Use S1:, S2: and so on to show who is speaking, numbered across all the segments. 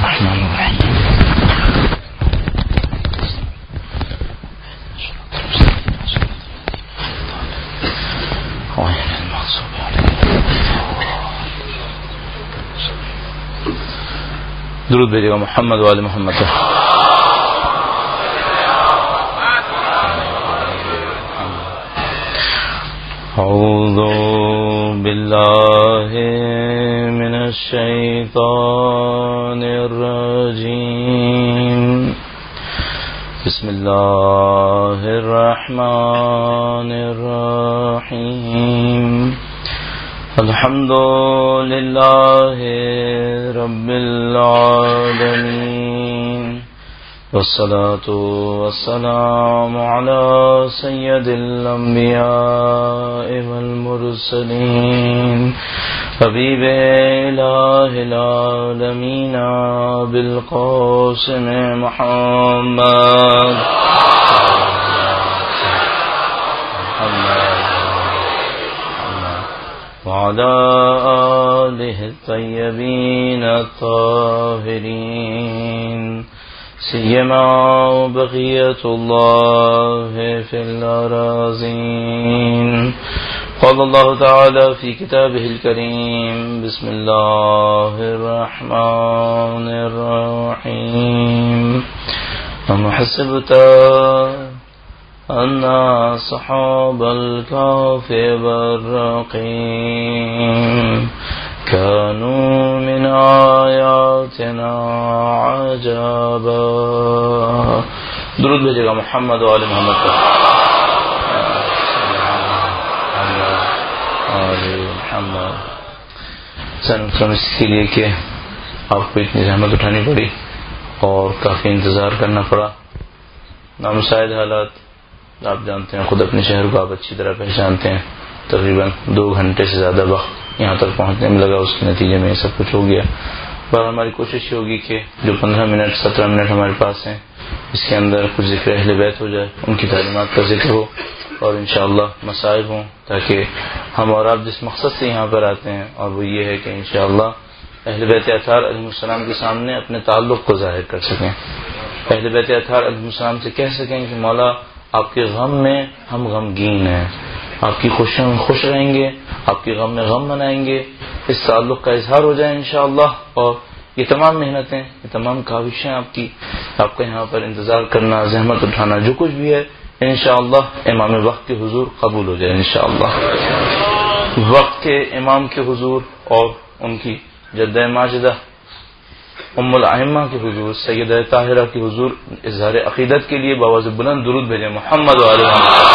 S1: الرحمن الرحیم درود بھیجے گا محمد وآل محمد. اعوذ باللہ من الشیطان الرجیم. بسم اللہ الرحمن الرحیم. الحمد للہ رب العالمین والصلاة والسلام على سید الانبیاء والمرسلین حبیب الہ العالمین بالقاسم محمد وعلى آله الطيبين الطاهرين سيما بقية الله في الأراضين. قال الله تعالى في كتابه الكريم بسم الله الرحمن الرحيم. أم حسبت أن أصحاب الكهف والرقيم كانوا من آياتنا عجبا. درود بھیجے گا محمد وآل محمد پر. اس کے لیے کہ آپ کو اتنی زحمت اٹھانی پڑی اور کافی انتظار کرنا پڑا. نامساعد حالات آپ جانتے ہیں، خود اپنے شہر کو آپ اچھی طرح پہچانتے ہیں. تقریباً 2 گھنٹے سے زیادہ وقت یہاں تک پہنچنے میں لگا، اس کے نتیجے میں یہ سب کچھ ہو گیا. پر ہماری کوشش یہ ہوگی کہ جو 15 منٹ 17 منٹ ہمارے پاس ہیں اس کے اندر کچھ ذکر اہل بیت ہو جائے، ان کی تعلیمات کا ذکر ہو اور انشاءاللہ مسائل ہوں، تاکہ ہم اور آپ جس مقصد سے یہاں پر آتے ہیں اور وہ یہ ہے کہ انشاءاللہ اہل بیت اطہار علیہ السلام کے سامنے اپنے تعلق کو ظاہر کر سکیں. اہل بیت اطہار علیہ السلام سے کہہ سکیں کہ مولا آپ کے غم میں ہم غمگین ہیں، آپ کی خوشیوں میں خوش رہیں گے، آپ کے غم میں غم منائیں گے. اس تعلق کا اظہار ہو جائے انشاءاللہ. اور یہ تمام محنتیں، یہ تمام کاوشیں آپ کا یہاں پر انتظار کرنا، زحمت اٹھانا، جو کچھ بھی ہے انشاءاللہ امام وقت کے حضور قبول ہو جائے انشاءاللہ. وقت کے امام کے حضور اور ان کی جدہ ماجدہ ام الائمہ کے حضور سیدہ طاہرہ کے حضور اظہار عقیدت کے لیے بآواز بلند درود بھیجیں محمد وآلہ محمد.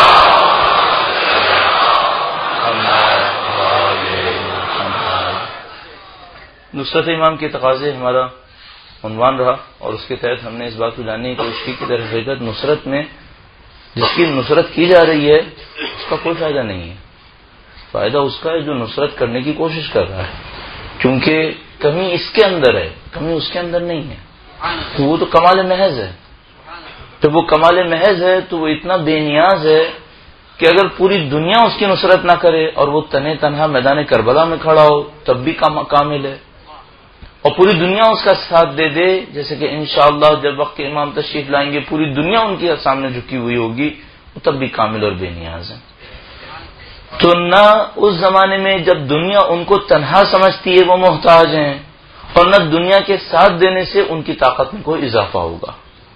S1: نصرت امام کے تقاضے ہمارا عنوان رہا اور اس کے تحت ہم نے اس بات کو جاننے کی کوشش کی کہ در حقیقت نصرت میں جس کی نصرت کی جا رہی ہے اس کا کوئی فائدہ نہیں ہے. فائدہ اس کا ہے جو نصرت کرنے کی کوشش کر رہا ہے، کیونکہ کمی اس کے اندر ہے، کمی اس کے اندر نہیں ہے. تو وہ تو کمال محض ہے. جب وہ کمال محض ہے تو وہ اتنا بے نیاز ہے کہ اگر پوری دنیا اس کی نصرت نہ کرے اور وہ تنہا میدان کربلا میں کھڑا ہو تب بھی کامل ہے، اور پوری دنیا اس کا ساتھ دے دے، جیسے کہ انشاءاللہ جب وقت کے امام تشریف لائیں گے پوری دنیا ان کے سامنے جھکی ہوئی ہوگی، وہ تب بھی کامل اور بے نیاز ہے. تو نہ اس زمانے میں جب دنیا ان کو تنہا سمجھتی ہے وہ محتاج ہیں، اور نہ دنیا کے ساتھ دینے سے ان کی طاقت میں کوئی اضافہ ہوگا.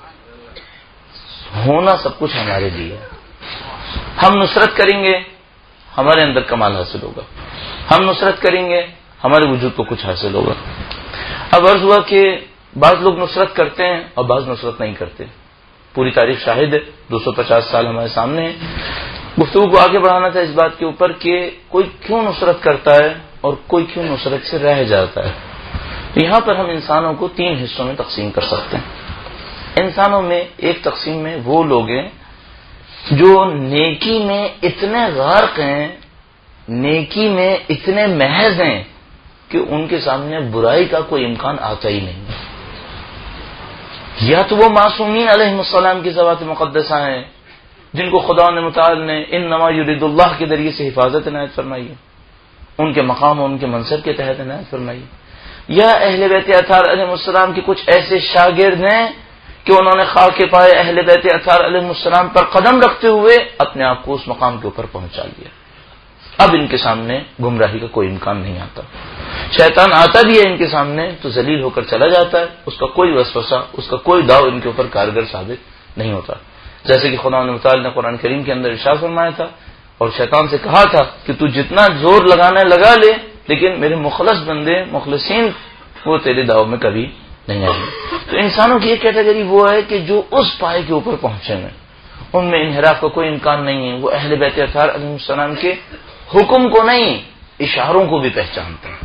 S1: ہونا سب کچھ ہمارے لیے ہے. ہم نصرت کریں گے ہمارے اندر کمال حاصل ہوگا، ہم نصرت کریں گے ہمارے وجود کو کچھ حاصل ہوگا. اب عرض ہوا کہ بعض لوگ نصرت کرتے ہیں اور بعض نصرت نہیں کرتے. پوری تاریخ شاہد ہے، 250 سال ہمارے سامنے ہیں. گفتگو کو آگے بڑھانا تھا اس بات کے اوپر کہ کوئی کیوں نصرت کرتا ہے اور کوئی کیوں نصرت سے رہ جاتا ہے. یہاں پر ہم انسانوں کو 3 حصوں میں تقسیم کر سکتے ہیں. انسانوں میں ایک تقسیم میں وہ لوگ ہیں جو نیکی میں اتنے غارق ہیں، نیکی میں اتنے محض ہیں کہ ان کے سامنے برائی کا کوئی امکان آتا ہی نہیں. یا تو وہ معصومین علیہ السلام کی ذوات مقدسہ ہیں جن کو خدا نے متعال نے انما یرید اللہ کے ذریعے سے حفاظت عنایت فرمائی ہے، ان کے مقام اور ان کے منصب کے تحت عنایت فرمائی. یا اہل بیت اطہار علیہ السلام کے کچھ ایسے شاگرد ہیں کہ انہوں نے خاک پائے اہل بیت اطہار علیہ السلام پر قدم رکھتے ہوئے اپنے آپ کو اس مقام کے اوپر پہنچا لیا. اب ان کے سامنے گمراہی کا کوئی امکان نہیں آتا. شیطان آتا بھی ہے ان کے سامنے تو ذلیل ہو کر چلا جاتا ہے، اس کا کوئی وسوسہ، اس کا کوئی داؤ ان کے اوپر کارگر ثابت نہیں ہوتا. جیسے کہ خدا متعال نے قرآن کریم کے اندر ارشاد فرمایا تھا اور شیطان سے کہا تھا کہ تو جتنا زور لگانا ہے لگا لے، لیکن میرے مخلص بندے مخلصین وہ تیرے داؤ میں کبھی نہیں آئیں گے. تو انسانوں کی ایک کیٹیگری وہ ہے کہ جو اس پائے کے اوپر پہنچے ہیں، ان میں انحراف کا کوئی امکان نہیں ہے. وہ اہل بیت اطہار علیہ السلام کے حکم کو نہیں، اشاروں کو بھی پہچانتے ہیں.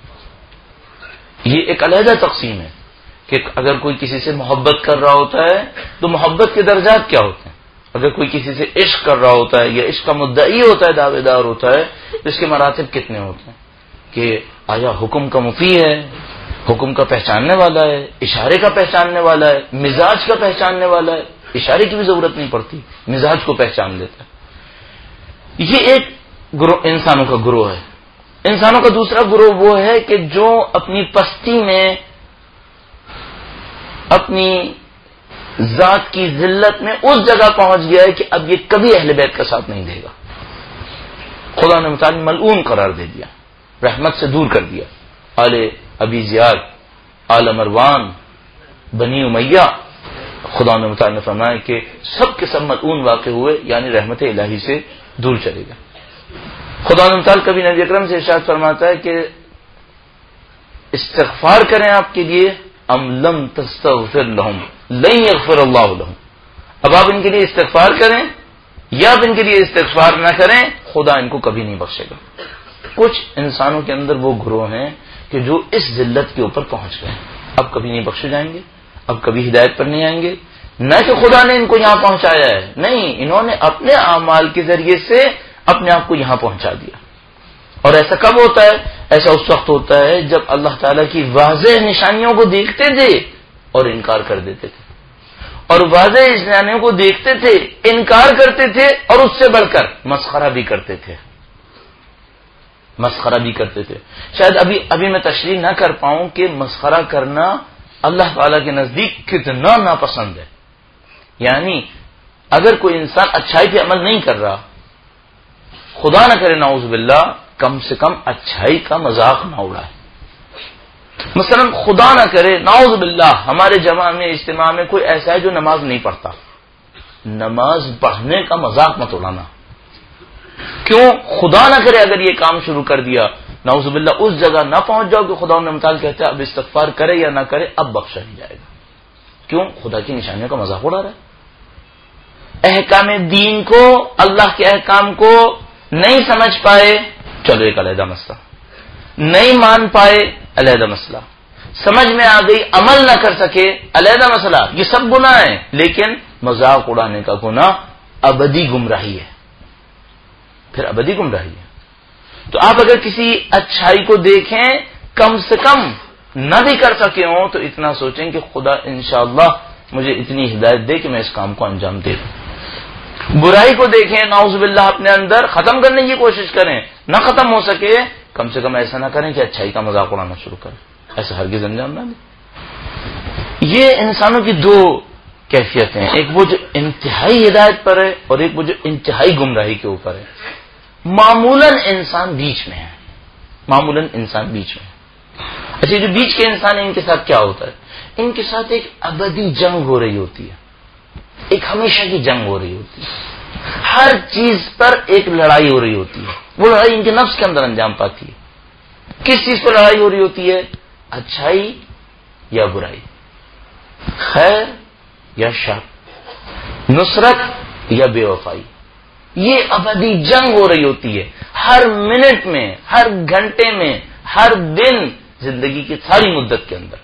S1: یہ ایک علیحدہ تقسیم ہے کہ اگر کوئی کسی سے محبت کر رہا ہوتا ہے تو محبت کے درجات کیا ہوتے ہیں. اگر کوئی کسی سے عشق کر رہا ہوتا ہے یا عشق کا مدعی ہوتا ہے، دعوے دار ہوتا ہے، تو اس کے مراتب کتنے ہوتے ہیں کہ آیا حکم کا مطیع ہے، حکم کا پہچاننے والا ہے، اشارے کا پہچاننے والا ہے، مزاج کا پہچاننے والا ہے. اشارے کی بھی ضرورت نہیں پڑتی، مزاج کو پہچان لیتا ہے. یہ ایک گروہ انسانوں کا گروہ ہے. انسانوں کا دوسرا گروہ وہ ہے کہ جو اپنی پستی میں، اپنی ذات کی ذلت میں اس جگہ پہنچ گیا ہے کہ اب یہ کبھی اہل بیت کا ساتھ نہیں دے گا. خدا نے متعال ملعون قرار دے دیا، رحمت سے دور کر دیا. آل ابی زیاد، آل مروان، بنی امیہ، خدا نے متعال نے فرمایا کہ سب کے سب ملعون واقع ہوئے، یعنی رحمت الہی سے دور چلے گا. خدا نے متعال کبھی نبی اکرم سے ارشاد فرماتا ہے کہ استغفار کریں آپ کے لیے، ام لم تستغفر لهم لن یغفر اللہ لهم. اب آپ ان کے لیے استغفار کریں یا آپ ان کے لیے استغفار نہ کریں، خدا ان کو کبھی نہیں بخشے گا. کچھ انسانوں کے اندر وہ گروہ ہیں کہ جو اس ذلت کے اوپر پہنچ گئے ہیں، اب کبھی نہیں بخشے جائیں گے، اب کبھی ہدایت پر نہیں آئیں گے. نہ کہ خدا نے ان کو یہاں پہنچایا ہے، نہیں، انہوں نے اپنے اعمال کے ذریعے سے اپنے آپ کو یہاں پہنچا دیا. اور ایسا کب ہوتا ہے؟ ایسا اس وقت ہوتا ہے جب اللہ تعالیٰ کی واضح نشانیوں کو دیکھتے تھے اور انکار کر دیتے تھے، اور واضح نشانیوں کو دیکھتے تھے، انکار کرتے تھے، اور اس سے بڑھ کر مسخرہ بھی کرتے تھے. مسخرہ بھی کرتے تھے. شاید ابھی میں تشریح نہ کر پاؤں کہ مسخرہ کرنا اللہ تعالیٰ کے نزدیک کتنا ناپسند ہے. یعنی اگر کوئی انسان اچھائی پہ عمل نہیں کر رہا، خدا نہ کرے نعوذ باللہ، کم سے کم اچھائی کا مذاق نہ اڑائے. مثلا خدا نہ کرے نعوذ باللہ ہمارے جماع میں، اجتماع میں کوئی ایسا ہے جو نماز نہیں پڑھتا، نماز پڑھنے کا مذاق مت اڑانا. کیوں؟ خدا نہ کرے اگر یہ کام شروع کر دیا، نعوذ باللہ اس جگہ نہ پہنچ جاؤ کہ خدا انہوں تعالیٰ کہتے ہیں اب استغفار کرے یا نہ کرے اب بخشا نہیں جائے گا. کیوں؟ خدا کی نشانیوں کا مذاق اڑا رہا ہے. احکام دین کو، اللہ کے احکام کو نہیں سمجھ پائے، چلو ایک علیحدہ مسئلہ. نہیں مان پائے، علیحدہ مسئلہ. سمجھ میں آ گئی، عمل نہ کر سکے، علیحدہ مسئلہ. یہ سب گناہ ہیں، لیکن مذاق اڑانے کا گناہ ابدی گمراہی ہے، پھر ابدی گمراہی ہے. تو آپ اگر کسی اچھائی کو دیکھیں، کم سے کم نہ بھی کر سکے ہوں تو اتنا سوچیں کہ خدا انشاءاللہ مجھے اتنی ہدایت دے کہ میں اس کام کو انجام دے دوں. برائی کو دیکھیں، نعوذ باللہ اپنے اندر ختم کرنے کی کوشش کریں، نہ ختم ہو سکے کم سے کم ایسا نہ کریں کہ اچھائی کا مذاق اڑانا شروع کریں. ایسا ہرگز انجام نہ دیں. یہ انسانوں کی دو کیفیتیں ہیں، ایک وہ جو انتہائی ہدایت پر ہے اور ایک وہ جو انتہائی گمراہی کے اوپر ہے. معمولاً انسان بیچ میں ہے، معمولاً انسان بیچ میں ہے. اچھا، جو بیچ کے انسان ہیں ان کے ساتھ کیا ہوتا ہے؟ ان کے ساتھ ایک ابدی جنگ ہو رہی ہوتی ہے، ایک ہمیشہ کی جنگ ہو رہی ہوتی ہے. ہر چیز پر ایک لڑائی ہو رہی ہوتی ہے. وہ لڑائی ان کے نفس کے اندر انجام پاتی ہے. کس چیز پر لڑائی ہو رہی ہوتی ہے؟ اچھائی یا برائی، خیر یا شر، نصرت یا بے وفائی. یہ ابدی جنگ ہو رہی ہوتی ہے ہر منٹ میں، ہر گھنٹے میں، ہر دن، زندگی کی ساری مدت کے اندر.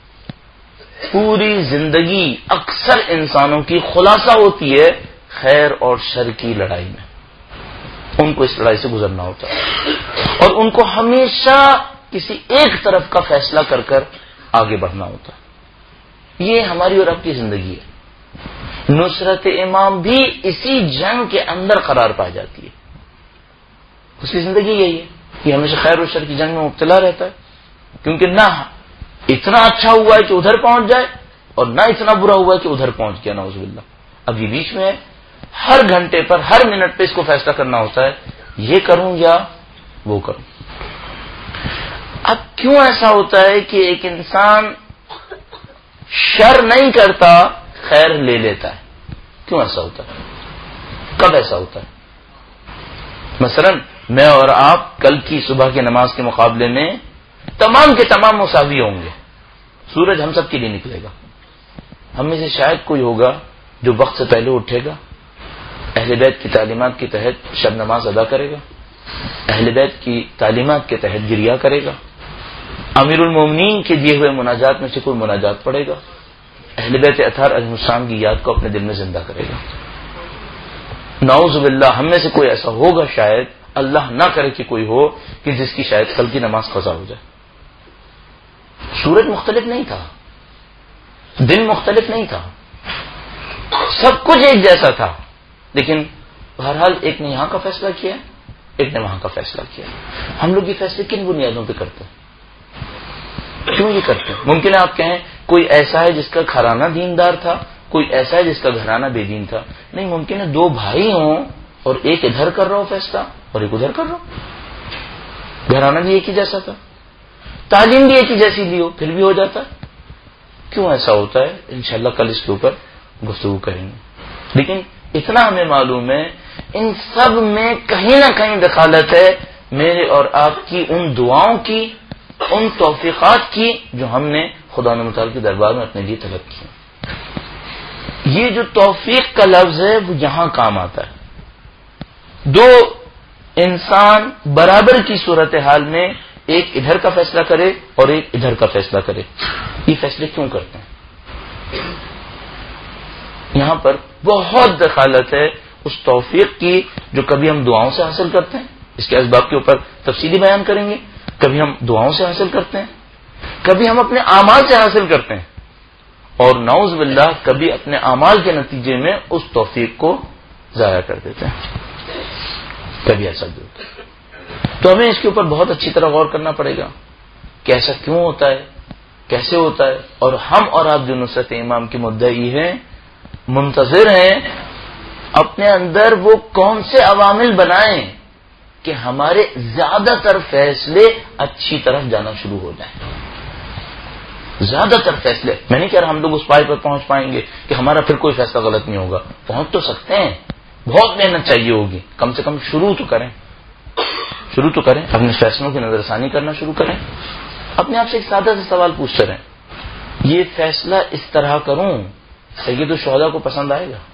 S1: پوری زندگی اکثر انسانوں کی خلاصہ ہوتی ہے خیر اور شر کی لڑائی میں. ان کو اس لڑائی سے گزرنا ہوتا ہے اور ان کو ہمیشہ کسی ایک طرف کا فیصلہ کر کر آگے بڑھنا ہوتا ہے. یہ ہماری اور آپ کی زندگی ہے. نصرت امام بھی اسی جنگ کے اندر قرار پا جاتی ہے. اس کی زندگی یہی ہے کہ ہمیشہ خیر و شر کی جنگ میں مبتلا رہتا ہے، کیونکہ نہ اتنا اچھا ہوا ہے کہ ادھر پہنچ جائے اور نہ اتنا برا ہوا ہے کہ ادھر پہنچ گیا، نعوذ باللہ. اب یہ بیچ میں ہے، ہر گھنٹے پر ہر منٹ پہ اس کو فیصلہ کرنا ہوتا ہے، یہ کروں یا وہ کروں. اب کیوں ایسا ہوتا ہے کہ ایک انسان شر نہیں کرتا خیر لے لیتا ہے؟ کیوں ایسا ہوتا ہے؟ کب ایسا ہوتا ہے؟ مثلا میں اور آپ کل کی صبح کی نماز کے مقابلے میں تمام کے تمام مساوی ہوں گے. سورج ہم سب کے لیے نکلے گا. ہم میں سے شاید کوئی ہوگا جو وقت سے پہلے اٹھے گا، اہل بیت کی تعلیمات کے تحت شب نماز ادا کرے گا، اہل بیت کی تعلیمات کے تحت گریا کرے گا، امیر المومنین کے دیے ہوئے مناجات میں سے کوئی مناجات پڑھے گا، اہل بیت اطہار علیہ السلام کی یاد کو اپنے دل میں زندہ کرے گا. نعوذ باللہ ہم میں سے کوئی ایسا ہوگا، شاید اللہ نہ کرے کہ کوئی ہو کہ جس کی شاید کل کی نماز قضا ہو جائے. سورج مختلف نہیں تھا، دن مختلف نہیں تھا، سب کچھ ایک جیسا تھا، لیکن بہرحال ایک نے یہاں کا فیصلہ کیا، ایک نے وہاں کا فیصلہ کیا. ہم لوگ یہ فیصلے کن بنیادوں پہ کرتے ہیں؟ کیوں یہ کرتے ہیں؟ ممکن ہے آپ کہیں کوئی ایسا ہے جس کا گھرانہ دیندار تھا، کوئی ایسا ہے جس کا گھرانہ بے دین تھا. نہیں، ممکن ہے دو بھائی ہوں اور ایک ادھر کر رہا ہو فیصلہ اور ایک ادھر کر رہا ہو. گھرانہ بھی ایک ہی جیسا تھا، تعلیم بھی ایک ہی جیسی لی ہو، پھر بھی ہو جاتا ہے. کیوں ایسا ہوتا ہے؟ انشاءاللہ کل اس کے اوپر گفتگو کریں گے. لیکن اتنا ہمیں معلوم ہے ان سب میں کہیں نہ کہیں دخالت ہے میرے اور آپ کی ان دعاؤں کی، ان توفیقات کی جو ہم نے خدا متعال کے دربار میں اپنے لیے طلب کی. یہ جو توفیق کا لفظ ہے وہ یہاں کام آتا ہے. دو انسان برابر کی صورتحال میں ایک ادھر کا فیصلہ کرے اور ایک ادھر کا فیصلہ کرے. یہ فیصلے کیوں کرتے ہیں؟ یہاں پر بہت دخالت ہے اس توفیق کی جو کبھی ہم دعاؤں سے حاصل کرتے ہیں، اس کے اسباب کے اوپر تفصیلی بیان کریں گے. کبھی ہم دعاؤں سے حاصل کرتے ہیں، کبھی ہم اپنے اعمال سے حاصل کرتے ہیں، اور نعوذ باللہ کبھی اپنے اعمال کے نتیجے میں اس توفیق کو ضائع کر دیتے ہیں. کبھی ایسا بھی ہوتا ہے. تو ہمیں اس کے اوپر بہت اچھی طرح غور کرنا پڑے گا کہ ایسا کیوں ہوتا ہے، کیسے ہوتا ہے. اور ہم اور آپ جو نصرت امام کے مدعی ہیں، منتظر ہیں، اپنے اندر وہ کون سے عوامل بنائیں کہ ہمارے زیادہ تر فیصلے اچھی طرف جانا شروع ہو جائیں. زیادہ تر فیصلے، میں نہیں کہہ رہا ہم لوگ اس پائے پر پہنچ پائیں گے کہ ہمارا پھر کوئی فیصلہ غلط نہیں ہوگا. پہنچ تو سکتے ہیں، بہت محنت چاہیے ہوگی. کم سے کم شروع تو کریں، اپنے فیصلوں کی نظر ثانی کرنا شروع کریں. اپنے آپ سے ایک سادہ سا سوال پوچھتے رہیں، یہ فیصلہ اس طرح کروں سید الشہداء کو پسند آئے گا؟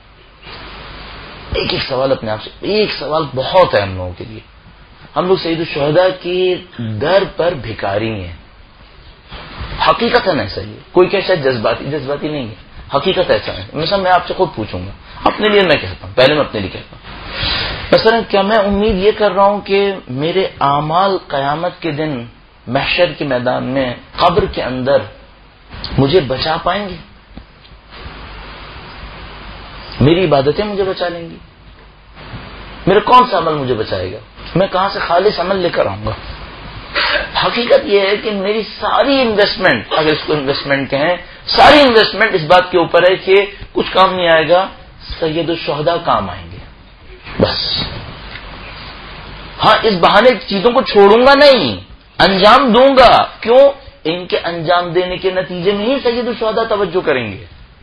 S1: ایک ایک سوال اپنے آپ سے. ایک سوال بہت ہے ہم لوگوں کے لیے. ہم لوگ سید الشہداء کی در پر بھکاری ہیں. حقیقت ایسا ہی ہے. کوئی کہ شاید جذباتی نہیں ہے، حقیقت ایسا ہے. مثلا میں آپ سے خود پوچھوں گا، اپنے لیے میں کہتا ہوں، پہلے میں اپنے لیے کہتا ہوں، مثلا کیا میں امید یہ کر رہا ہوں کہ میرے اعمال قیامت کے دن محشر کے میدان میں قبر کے اندر مجھے بچا پائیں گے؟ میری عبادتیں مجھے بچا لیں گی؟ میرا کون سا عمل مجھے بچائے گا؟ میں کہاں سے خالص عمل لے کر آؤں گا؟ حقیقت یہ ہے کہ میری ساری انویسٹمنٹ، اگر اس کو انویسٹمنٹ کہیں، ساری انویسٹمنٹ اس بات کے اوپر ہے کہ کچھ کام نہیں آئے گا، سید الشہداء کام آئیں گے بس. ہاں اس بہانے چیزوں کو چھوڑوں گا نہیں، انجام دوں گا. کیوں؟ ان کے انجام دینے کے نتیجے میں ہی سید الشہداء توجہ کریں گے.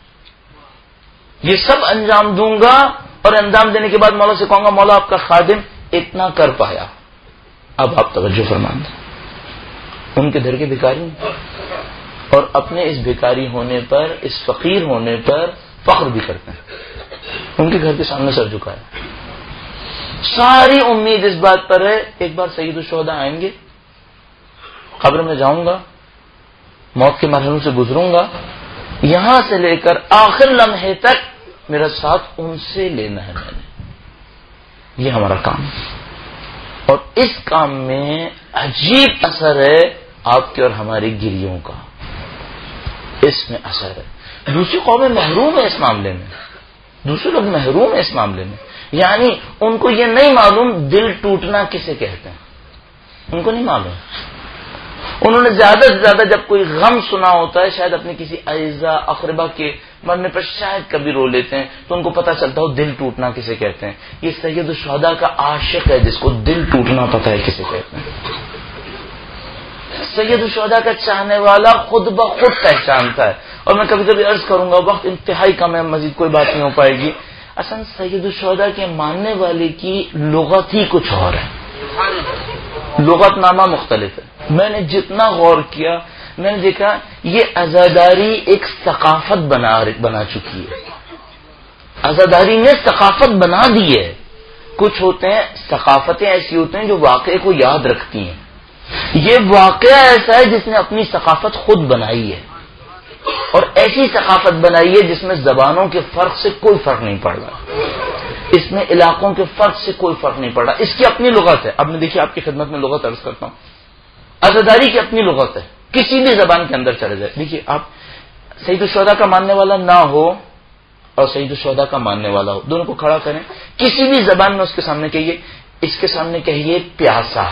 S1: یہ سب انجام دوں گا اور انجام دینے کے بعد مولا سے کہوں گا مولا آپ کا خادم اتنا کر پایا، اب آپ توجہ فرمائیں. ان کے گھر کے بھکاری ہیں اور اپنے اس بھکاری ہونے پر، اس فقیر ہونے پر فخر بھی کرتے ہیں. ان کے گھر کے سامنے سر جھکایا. ساری امید اس بات پر ہے ایک بار سید الشہداء آئیں گے، قبر میں جاؤں گا، موت کے مرحلوں سے گزروں گا، یہاں سے لے کر آخر لمحے تک میرا ساتھ ان سے لینا ہے. میں نے یہ ہمارا کام ہے. اور اس کام میں عجیب اثر ہے آپ کے اور ہماری گریوں کا. اس میں اثر ہے. دوسری قومیں محروم ہیں اس معاملے میں، دوسرے لوگ محروم ہیں اس معاملے میں. یعنی ان کو یہ نہیں معلوم دل ٹوٹنا کسے کہتے ہیں، ان کو نہیں معلوم. انہوں نے زیادہ سے زیادہ جب کوئی غم سنا ہوتا ہے شاید اپنے کسی اعزاء اقربا کے مرنے پر شاید کبھی رو لیتے ہیں تو ان کو پتہ چلتا ہو دل ٹوٹنا کسے کہتے ہیں. یہ سید الشہداء کا عاشق ہے جس کو دل ٹوٹنا پتہ ہے کسے کہتے ہیں. سید الشہداء کا چاہنے والا خود بخود پہچانتا ہے. اور میں کبھی کبھی عرض کروں گا، وقت انتہائی کم ہے، مزید کوئی بات نہیں ہو پائے گی. اصل سید الشہداء کے ماننے والے کی لغت ہی کچھ اور ہے، لغت نامہ مختلف ہے. میں نے جتنا غور کیا میں نے دیکھا یہ عزاداری ایک ثقافت بنا چکی ہے. عزاداری نے ثقافت بنا دی ہے. کچھ ہوتے ہیں ثقافتیں ایسی ہوتی ہیں جو واقعے کو یاد رکھتی ہیں. یہ واقعہ ایسا ہے جس نے اپنی ثقافت خود بنائی ہے، اور ایسی ثقافت بنائی ہے جس میں زبانوں کے فرق سے کوئی فرق نہیں پڑ رہا، اس میں علاقوں کے فرق سے کوئی فرق نہیں پڑ رہا. اس کی اپنی لغت ہے. اب میں دیکھیے آپ کی خدمت میں لغت عرض کرتا ہوں. عزاداری کی اپنی لغت ہے، کسی بھی زبان کے اندر چلے جائے. دیکھیے آپ سید الشہداء کا ماننے والا نہ ہو اور سید الشہداء کا ماننے والا ہو، دونوں کو کھڑا کریں، کسی بھی زبان میں اس کے سامنے کہیے، اس کے سامنے کہیے پیاسا.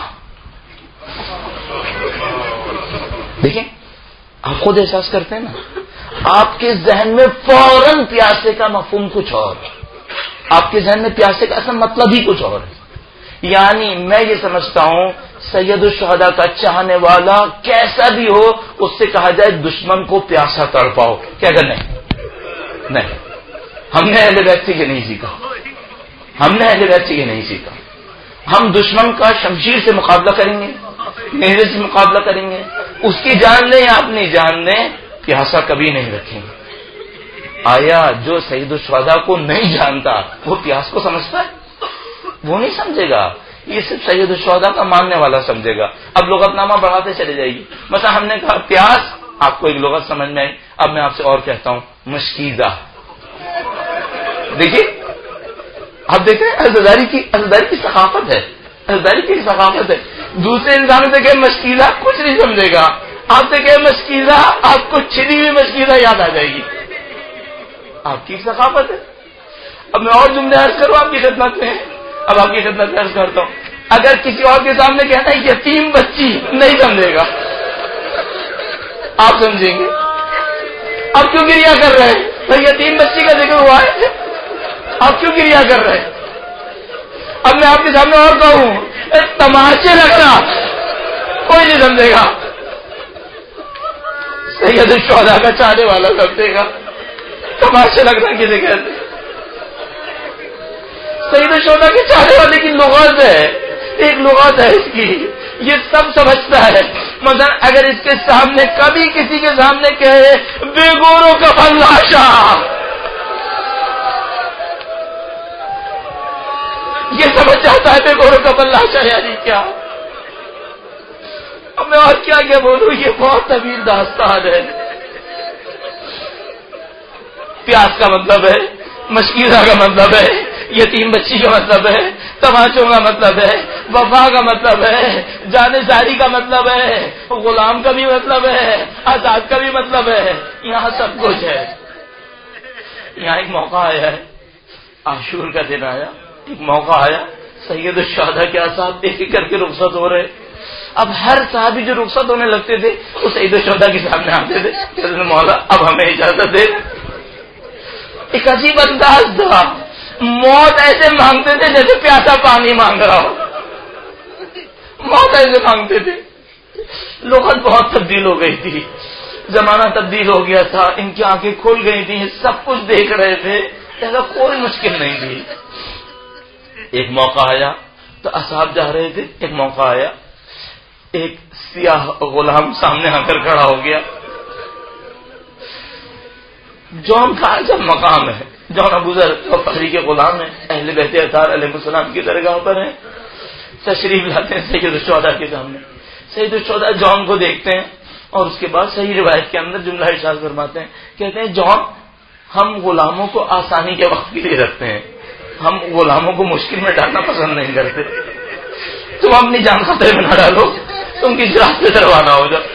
S1: دیکھیں آپ خود احساس کرتے ہیں نا، آپ کے ذہن میں فوراً پیاسے کا مفہوم کچھ اور، آپ کے ذہن میں پیاسے کا اصل مطلب ہی کچھ اور ہے. یعنی میں یہ سمجھتا ہوں سید الشہداء کا چاہنے والا کیسا بھی ہو اس سے کہا جائے دشمن کو پیاسا تڑپاؤ، کیا کرنا ہے؟ نہیں، ہم نے اہل بیت سے یہ نہیں سیکھا، ہم نے اہل بیت سے یہ نہیں سیکھا. ہم دشمن کا شمشیر سے مقابلہ کریں گے، نیزے سے مقابلہ کریں گے، اس کی جان لیں یا اپنی جان لیں، پیاسا کبھی نہیں رکھیں گے. آیا جو سید الشہداء کو نہیں جانتا وہ پیاس کو سمجھتا ہے؟ وہ نہیں سمجھے گا. یہ صرف سید الشہداء کا ماننے والا سمجھے گا. اب لغت نامہ بڑھاتے چلے جائیے. مثلا ہم نے کہا پیاس، آپ کو ایک لغت سمجھ میں آئی. اب میں آپ سے اور کہتا ہوں مشکیزہ. دیکھیے آپ دیکھیں عزاداری کی ثقافت ہے، عزاداری کی ثقافت ہے. دوسرے انسانوں سے کہ مشکیزہ کچھ نہیں سمجھے گا، آپ سے کہ مشکیزہ آپ کو چھلی ہوئی مشکیزہ یاد آ جائے گی. آپ کی ثقافت ہے. اب میں اور جملے عرض کروں آپ کی خدمت میں، اب آپ کی خدمت میں عرض کرتا ہوں. اگر کسی اور کے سامنے کہنا ہے یتیم بچی، نہیں سمجھے گا، آپ سمجھیں گے. آپ کیوں گریا کر رہے ہیں؟ بھائی یتیم بچی کا ذکر ہوا ہے، آپ کیوں گریا کر رہے ہیں؟ اب میں آپ کے سامنے اور کہوں تماشے لگنا، کوئی نہیں سمجھے گا. سید الشہداء کا چاہنے والا سمجھے گا. تماشے لگنا کسے کہتے ہیں؟ سید الشہداء کے چاہنے والے کی لغت ہے، ایک لغت ہے اس کی، یہ سب سمجھتا ہے. مثلا اگر اس کے سامنے کبھی کسی کے سامنے کہے بے گوروں کا فلاشا، یہ سمجھ جاتا ہے بے گوروں کا فلاشا یعنی کیا. اب میں اور کیا بولوں، یہ بہت طویل داستان ہے. پیاس کا مطلب ہے، مشکیزہ کا مطلب ہے، یتیم بچی کا مطلب ہے، تماچوں کا مطلب ہے، وفا کا مطلب ہے، جانشاری کا مطلب ہے، غلام کا بھی مطلب ہے، آزاد کا بھی مطلب ہے. یہاں سب کچھ ہے. یہاں ایک موقع آیا ہے، عاشور کا دن آیا، ایک موقع آیا، سید الشہداء کے اصحاب ایک ایک کر کے رخصت ہو رہے. اب ہر صحابی جو رخصت ہونے لگتے تھے وہ سید الشہداء کے سامنے آتے تھے، کہتے تھے مولا اب ہمیں اجازت دے. ایک عجیب انداز تھا، موت ایسے مانگتے تھے جیسے پیاسا پانی مانگ رہا ہو، موت ایسے مانگتے تھے. لغت بہت تبدیل ہو گئی تھی، زمانہ تبدیل ہو گیا تھا، ان کی آنکھیں کھل گئی تھیں، سب کچھ دیکھ رہے تھے، ایسا کوئی مشکل نہیں تھی. ایک موقع آیا تو اصحاب جا رہے تھے، ایک موقع آیا ایک سیاہ غلام سامنے آ کر کھڑا ہو گیا. جون کا جب مقام ہے، جون ابو ذر فخری کے غلام ہیں، اہل بیت اطہار علیہ السلام کی درگاہ پر ہیں، تشریف لاتے ہیں سید الشہداء کے سامنے. سید الشہداء جون کو دیکھتے ہیں اور اس کے بعد صحیح روایت کے اندر جملہ ارشاد فرماتے ہیں، کہتے ہیں جون ہم غلاموں کو آسانی کے وقت کے لیے رکھتے ہیں، ہم غلاموں کو مشکل میں ڈالنا پسند نہیں کرتے. تم اپنی جان خطرے میں نہ ڈالو، تم کسی راستے سے روانہ ہو جاؤ.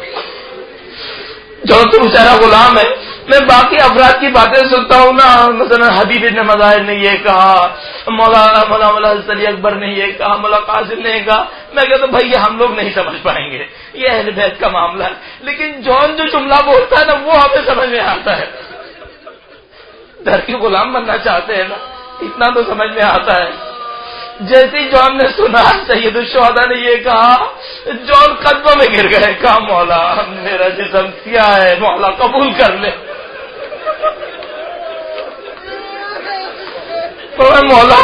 S1: جون تو بیچارہ غلام ہے. میں باقی افراد کی باتیں سنتا ہوں نا، مثلا حبیب بن مظاہر نے یہ کہا، مولا حسن علی اکبر نے یہ کہا، مولا قاسم نے کہا. میں کہتا بھائی یہ ہم لوگ نہیں سمجھ پائیں گے، یہ اہل بیت کا معاملہ ہے، لیکن جون جو جملہ بولتا ہے نا وہ ہمیں سمجھ میں آتا ہے. در کے غلام بننا چاہتے ہیں نا، اتنا تو سمجھ میں آتا ہے. جیسے ہی جون نے سنا سید الشہداء نے یہ کہا، جون قدموں میں گر گئے. کہا مولا میرا جسم سیاہ ہے، مولا قبول کر لے. مولا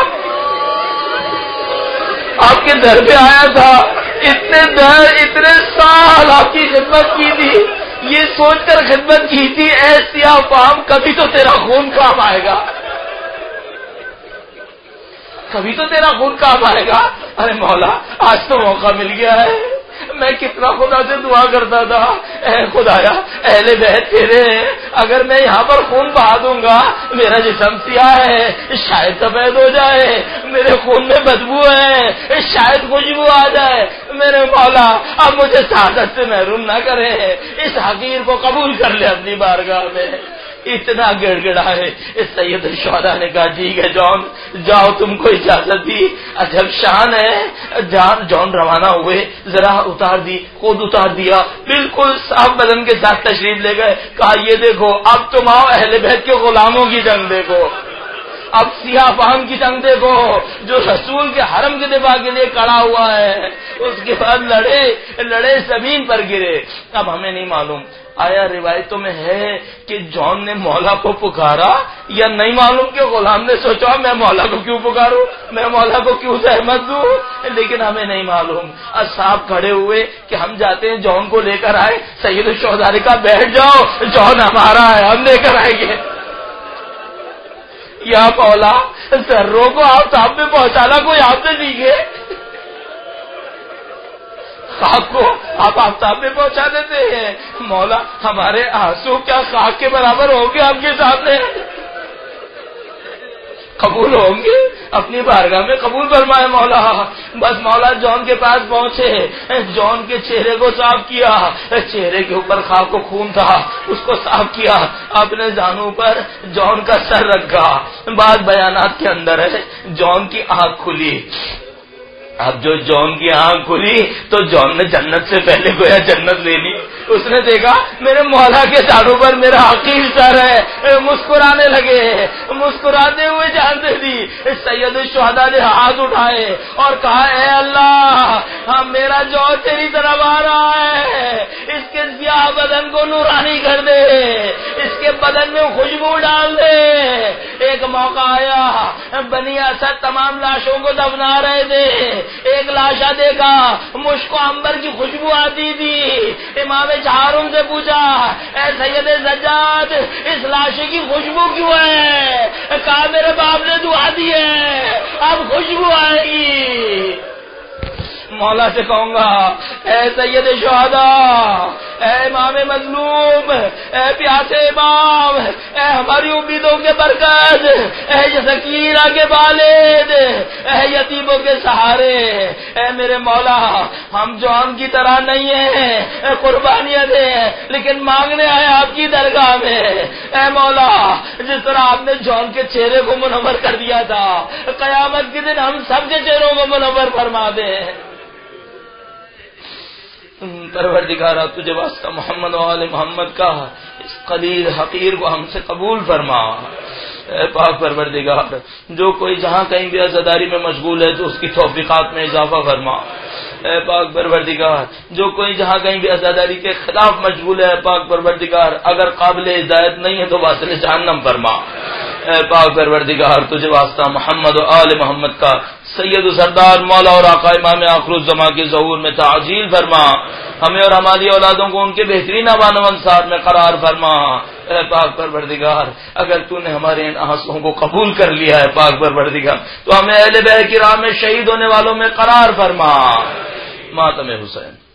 S1: آپ کے در پہ آیا تھا، اتنے سال آپ کی خدمت کی تھی، یہ سوچ کر خدمت کی تھی اے سیاہ فام کبھی تو تیرا خون کام آئے گا، کبھی تو تیرا خون کام آئے گا. ارے مولا آج تو موقع مل گیا ہے. میں کتنا خدا سے دعا کرتا تھا، اے خدایا اہل بیت تیرے ہیں، اگر میں یہاں پر خون بہا دوں گا میرا جسم سیاہ ہے، شاید سفید ہو جائے، میرے خون میں بدبو ہے، شاید خوشبو آ جائے. میرے مولا اب مجھے سعادت سے محروم نہ کرے، اس حقیر کو قبول کر لے اپنی بارگاہ میں. اتنا گڑ گڑا ہے. سید الشہداء نے کہا ٹھیک ہے جون جاؤ، تم کو اجازت دی. عجب شان ہے. جون روانہ ہوئے، ذرا اتار دی، خود اتار دیا، بالکل صاف بدن کے ساتھ تشریف لے گئے. کہا یہ دیکھو اب تم آؤ اہل بیت کے غلاموں کی جنگ دیکھو، اب سیاہ فام کی جنگ دیکھو جو رسول کے حرم کے دفاع کے لیے کڑا ہوا ہے. اس کے بعد لڑے زمین پر گرے. اب ہمیں نہیں معلوم آیا روایتوں میں ہے کہ جون نے مولا کو پکارا یا نہیں معلوم کہ غلام نے سوچا میں مولا کو کیوں پکاروں، میں مولا کو کیوں زحمت دوں، لیکن ہمیں نہیں معلوم. اصحاب کھڑے ہوئے کہ ہم جاتے ہیں جون کو لے کر آئے. سید الشہداء نے کہا بیٹھ جاؤ، جون ہمارا ہے، ہم لے کر آئیں گے. یا مولا ذروں کو آفتاب میں پہنچانا کوئی آپ سے سیکھے، خاک کو آپ آفتاب میں پہنچا دیتے ہیں. مولا ہمارے آنسو کیا خاک کے برابر ہوں گے آپ کے سامنے؟ قبول ہوں گے اپنی بارگاہ میں، قبول فرمائے مولا. بس مولا جون کے پاس پہنچے، جون کے چہرے کو صاف کیا، چہرے کے اوپر خاک و خون تھا، اس کو صاف کیا، اپنے زانوں پر جون کا سر رکھا. بعض بیانات کے اندر ہے جون کی آنکھ کھلی. اب جو جون کی آنکھ کھلی تو جون نے جنت سے پہلے گویا جنت لے لی. اس نے دیکھا میرے مولا کے دانوں پر میرا حقیر سر ہے. مسکرانے لگے، مسکراتے ہوئے جان دے دی. سید الشہداء نے ہاتھ اٹھائے اور کہا اے اللہ میرا جون تیری طرف آ رہا ہے، اس کے سیاہ بدن کو نورانی کر دے، اس کے بدن میں خوشبو ڈال دے. ایک موقع آیا بنی اسد تمام لاشوں کو دفنا رہے تھے، ایک لاشا دیکھا مشک و عنبر کی خوشبو آتی تھی. امام جہارم سے پوچھا اے سید سجاد اس لاشے کی خوشبو کیوں ہے؟ کہا میرے باپ نے دعا دی ہے اب خوشبو آئے گی. مولا سے کہوں گا اے سید شہداء، اے امام مظلوم، اے پیاسے امام، اے ہماری امیدوں کے برکت، اے سکینہ کے والد، اے یتیموں کے سہارے، اے میرے مولا ہم جون کی طرح نہیں ہیں قربانیاں دیں لیکن مانگنے آئے آپ کی درگاہ میں. اے مولا جس طرح آپ نے جون کے چہرے کو منور کر دیا تھا قیامت کے دن ہم سب کے چہروں کو منور فرما دیں. پروردگارا تجھے واسطہ محمد و آل محمد کا اس قلیل حقیر کو ہم سے قبول فرما. اے پاک پروردگار جو کوئی جہاں کہیں بھی عزاداری میں مشغول ہے تو اس کی توفیقات میں اضافہ فرما. اے پاک پروردگار جو کوئی جہاں کہیں بھی عزاداری کے خلاف مشغول ہے پاک پروردگار اگر قابل ہدایت نہیں ہے تو واصل جہنم فرما. اے پاک پروردگار تجھے واسطہ محمد و آل محمد کا سید و سردار مولا اور آقا امام آخر الزماں کے ظہور میں تعجیل فرما. ہمیں اور ہماری اولادوں کو ان کے بہترین اوان و انصار میں قرار فرما. اے پاک پروردگار اگر تو نے ہمارے ان آنسوؤں کو قبول کر لیا ہے پاک پروردگار تو ہمیں اہل بیت کی راہ میں شہید ہونے والوں میں قرار فرما. ماتم حسین.